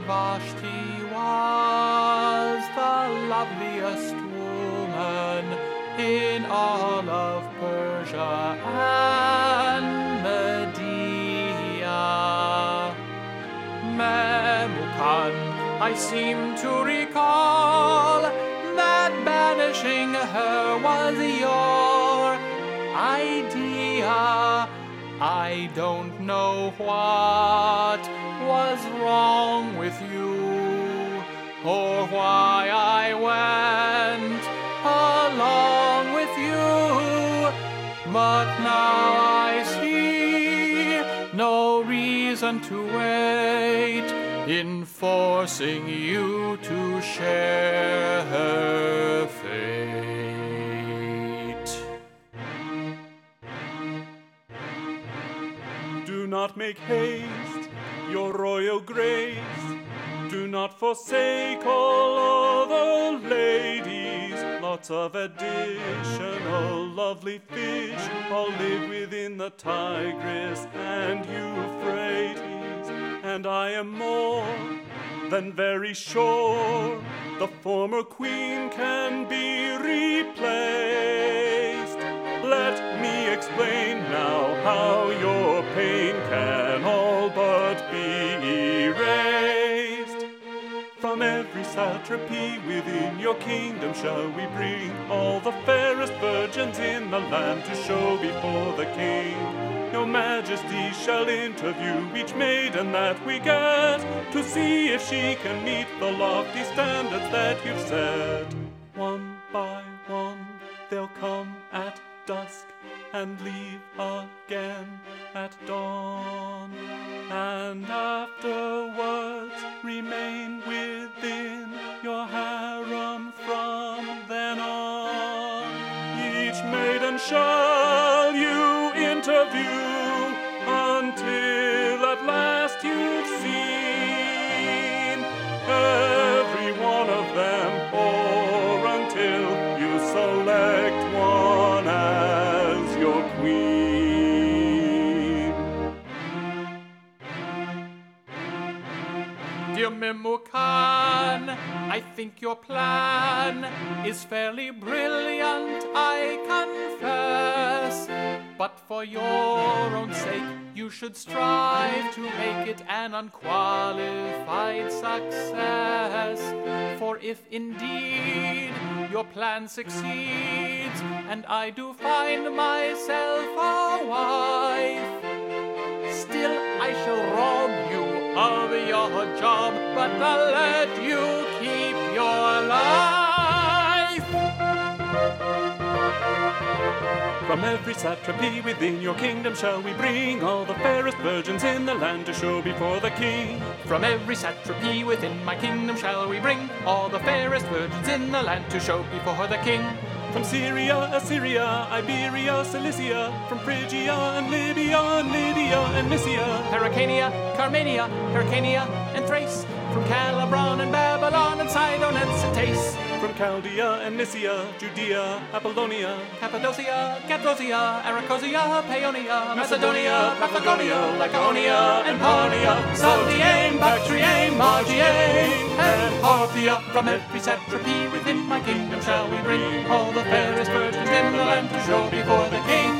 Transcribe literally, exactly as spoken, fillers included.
Vashti was the loveliest woman in all of Persia and Media. Memucan, I seem to recall that banishing her was your idea. I don't know what was wrong with you, or why I went along with you, but now I see no reason to wait in forcing you to share her fate. Do not make haste, your royal grace. Do not forsake all other ladies. Lots of additional lovely fish all live within the Tigris and Euphrates. And I am more than very sure the former queen can be replaced. Let me explain now how your pain can all but be erased. From every satrapy within your kingdom shall we bring all the fairest virgins in the land to show before the king. Your majesty shall interview each maiden that we get, to see if she can meet the lofty standards that you've set. One by one they'll come at dusk and leave again at dawn, and afterwards remain within your harem from then on. Each maiden shall you interview until at last you've seen every one of them, or until you select one as your queen. Dear Memucan, I think your plan is fairly brilliant, I confess. But for your own sake, you should strive to make it an unqualified success. For if indeed your plan succeeds, and I do find myself a wife, still I shall rob you of your job, but I'll let you keep your life. From every satrapy within your kingdom shall we bring all the fairest virgins in the land to show before the king. From every satrapy within my kingdom shall we bring all the fairest virgins in the land to show before the king. From Syria, Assyria, Iberia, Cilicia, from Phrygia and Libya and Lydia and Mysia, Hyrcania, Carmania, Hyrcania and Thrace, from Calabron and Babylon and Sidon and Citace, from Chaldea and Nicia, Judea, Apollonia, Cappadocia, Cappadocia, Arachosia, Paeonia, Macedonia, Paphlagonia, Lycaonia, and Parthia, Saldiane, Bactriane, Margiane, and Parthia. From every satrapy within my kingdom shall we bring all the fairest virgins in the land to show before the king.